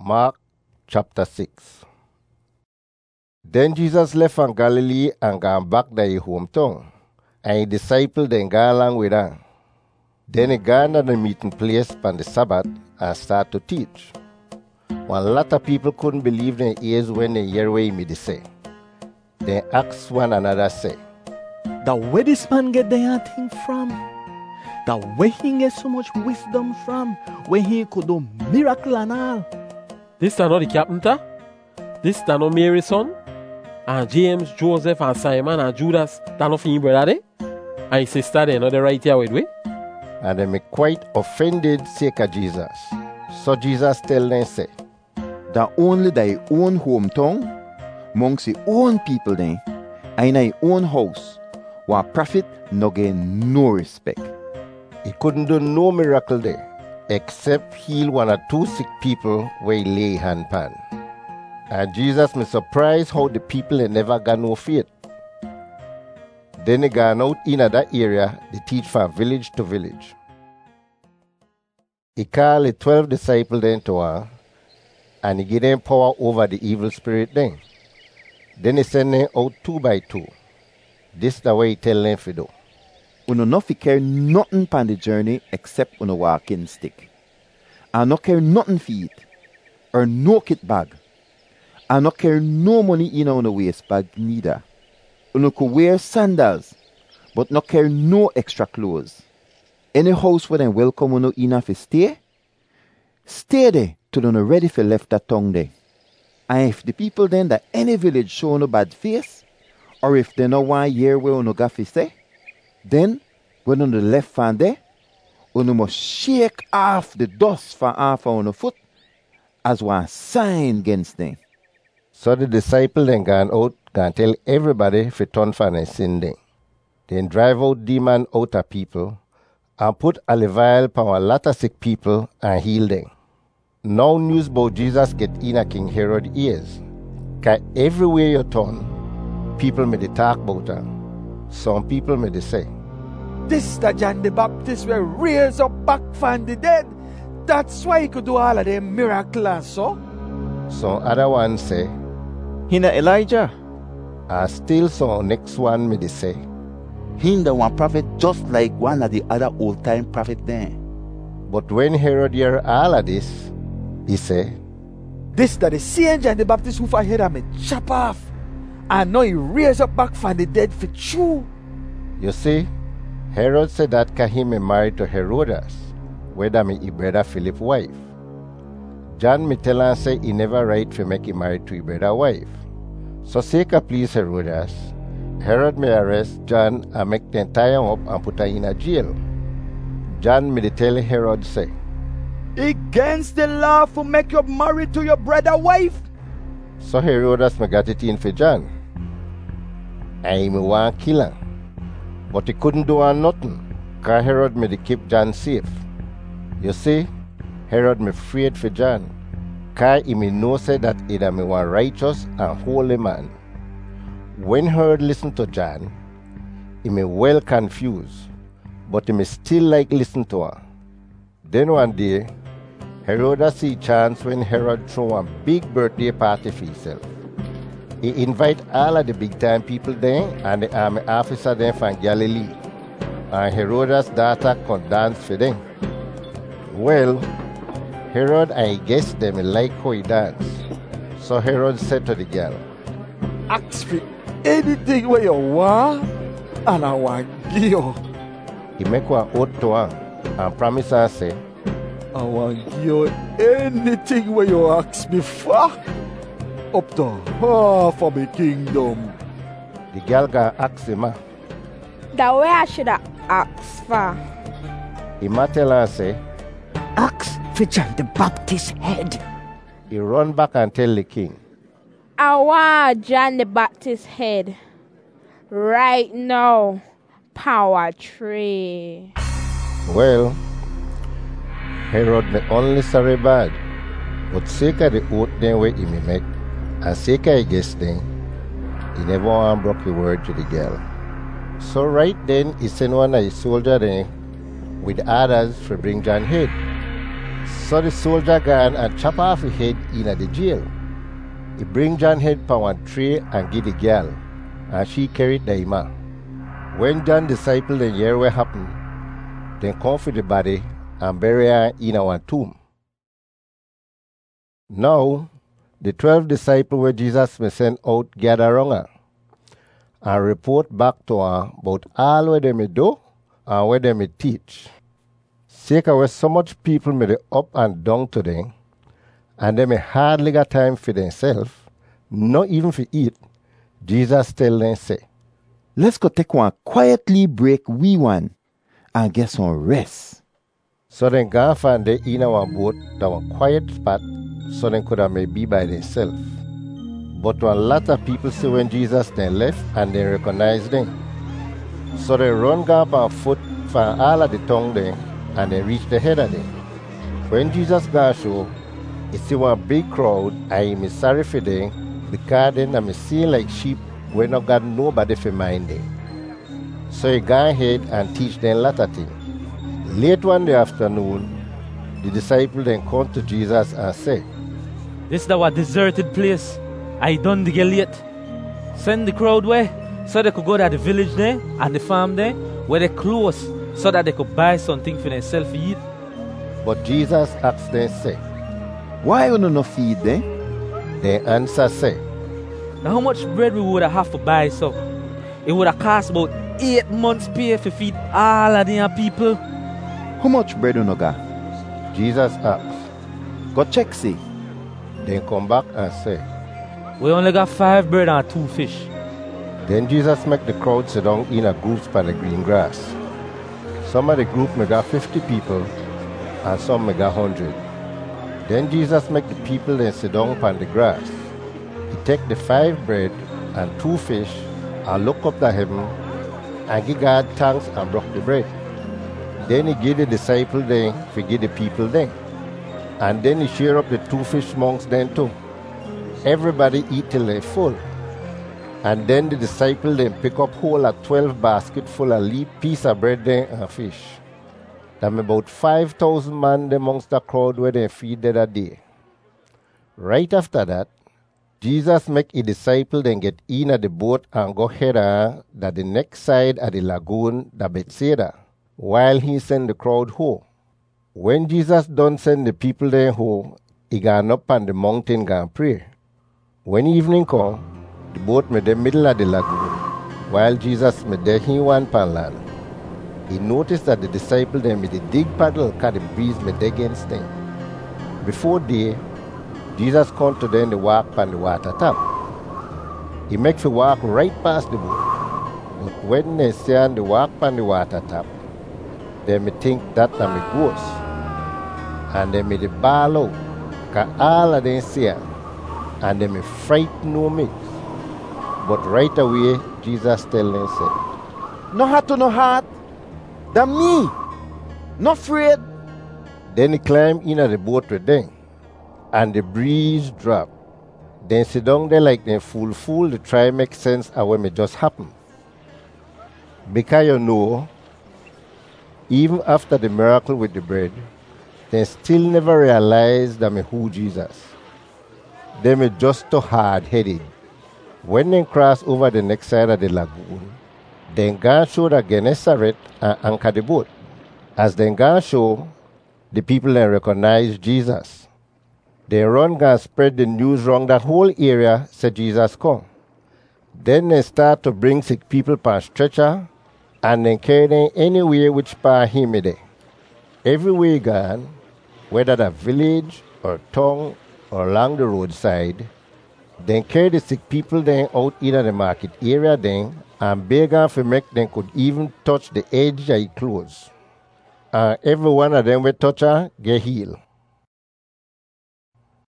Mark chapter 6. Then Jesus left from Galilee and gone back to his hometown, and his disciples then go along with him. Then he gone to the meeting place on the Sabbath and start to teach. One lot of people couldn't believe their ears when they hear what he made say. They asked one another, say, "The where this man get that thing from? The where he get so much wisdom from? Where he could do miracle and all? This is not the carpenter? This is not Mary's son? And James, Joseph, and Simon, and Judas, that not for him brother there? And his sister they not the right here with we?" And they were quite offended sake of Jesus. So Jesus tell them, say, "That only thy own hometown, amongst the own people then, and in thy own house, where prophet no get no respect." He couldn't do no miracle there, except heal one or two sick people where he lay hand pan. And Jesus was surprised how the people had never got no faith. Then he gone out in that area to teach from village to village. He called the 12 disciples then to him, and he gave them power over the evil spirit then. Then he sent them out 2 by 2. This is the way he tell them to do. Uno no fi carry nothing pan the journey except uno walking stick. And no carry nothing for eat, or no kit bag. And no carry no money in uno waist bag neither. Uno could wear sandals, but no carry no extra clothes. Any house where them welcome uno in fi stay there till uno ready for left that tongue there. And if the people then that any village show no bad face, or if they no want hear where uno got fi say, then when uno left from there, uno must shake off the dust from off of uno foot as one sign against them. So the disciples then gone out, gone tell everybody to turn from their sin then. Then drive out demon out of people, and put olive oil upon a lot of sick people and heal them. Now news about Jesus get in a King Herod ears. Cause everywhere you turn, people may talk about him. Some people may say, This the John the Baptist will raise up back from the dead. That's why he could do all of them miracles, so. Some other ones say, He na Elijah. and still some next one may say, He the one prophet just like one of the other old time prophet there. But when Herod hear all of this, he say, This that the same John the Baptist who for head and me chop off. And now he raise up back from the dead for true. You see, Herod said that cause he may married to Herodias, whether me his brother Philip's wife. John me tell and say he never right for make him married to his brother wife. So sake of please Herodias, Herod may arrest John and make them tie him up and put him in a jail. John me tell Herod say, Against the law for make you married to your brother wife. So Herodias me got it in for John. And he me want kill him. But he couldn't do nothing, cause Herod me keep John safe. You see, Herod me afraid for John, cause he me know say that he da me one righteous and holy man. When Herod listened to John, he me well confused, but he me still like listen to her. Then one day, Herod see chance when Herod throw a big birthday party for himself. He invite all of the big time people there and the army officer there from Galilee. And Herod's daughter could dance for them. Well, Herod and he guess them like how he dance. So Herod said to the girl, Ask for anything where you want, and I want give you. He make one oath to her and promise her say, I want give you anything where you ask me for. Up to half of the kingdom. The girl gonna ask him, The way I should have asked for. he might tell her say, Ask for John the Baptist's head. he run back and tell the king, I want John the Baptist's head. Right now. Power tree. Well, Herod may only sorry bad, but sake of the oath then way he may make, and sake of guess then, he never want broke a word to the girl. So right then he sent one of his soldiers then with others to bring John head. So the soldier gone and chop off his head in the jail. He bring John head pa one tray and give the girl, and she carried the ima. When John disciple then hear what happened, then come for the body and bury her in one tomb. Now, the 12 disciples where Jesus may send out gather around her and report back to her about all what they may do and what they may teach. Sake of where so much people may be up and down to them, and they may hardly got time for themselves, not even for eat, Jesus tell them, say, Let's go take one quietly break we one and get some rest. So then go find they in one boat that one quiet spot so they could have may be by themselves. But a lot of people see when Jesus then left and they recognize them. So they run up on foot for all of the tongue them and they reach the head of them. When Jesus got show, he see one big crowd and he is sorry for them because then I'm seeing like sheep when not got nobody for mind them. So he go ahead and teach them a lot of things. Late one day afternoon, the disciples then come to Jesus and say, This is our deserted place. I done to get late. Send the crowd away so they could go to the village there and the farm there where they close so that they could buy something for themselves to eat. But Jesus asked them, say, Why you no feed them? They answer, say, Now how much bread we would have to buy so? It would have cost about 8 months' pay to feed all of them people. How much bread you no got? Jesus asked. Go check see. Then come back and say, We only got 5 bread and 2 fish. Then Jesus make the crowd sit down in a groups by the green grass. Some of the group may got 50 people and some may got 100. Then Jesus make the people then sit down upon the grass. He take the 5 bread and 2 fish and look up to heaven and give God thanks and broke the bread. Then he give the disciples then to give the people then. And then he share up the 2 fish amongst them too. Everybody eat till they full. And then the disciples then pick up whole of 12 baskets full of leaf piece of bread then and fish. Them about 5,000 man amongst the crowd where they feed that day. Right after that, Jesus make a disciple then get in at the boat and go head that the next side of the lagoon, the Bethsaida, while he send the crowd home. When Jesus done send the people there home, he gone up on the mountain and pray. When evening come, the boat made the middle of the lagoon, while Jesus made there he one pan land. He noticed that the disciple then made a dig paddle cause the breeze made against them. Before day, Jesus come to them to walk on the water top. He make for walk right past the boat. But when they see on the walk on the water top, they may think that I'm a ghost. And they may ball out, cause all of them see her, and they may frighten no mix. But right away, Jesus tell them, say, No heart to no heart. That me. Not afraid. Then he climb in the boat with them, and the breeze drop. Then sit down there like they fool to try make sense of what may just happen. Because you know, even after the miracle with the bread, they still never realize that me who Jesus. They may just too hard-headed. When they cross over the next side of the lagoon, they go show the Gennesaret and anchor the boat. As they go show, the people then recognize Jesus. They run and spread the news around that whole area, said Jesus come. Then they start to bring sick people per stretcher and then carry them anywhere which part he may there. Everywhere gone, whether the village or town or along the roadside, then carry the sick people then out in the market area then and beg them for make them could even touch the edge of his clothes. And every one of them will touch her, get healed.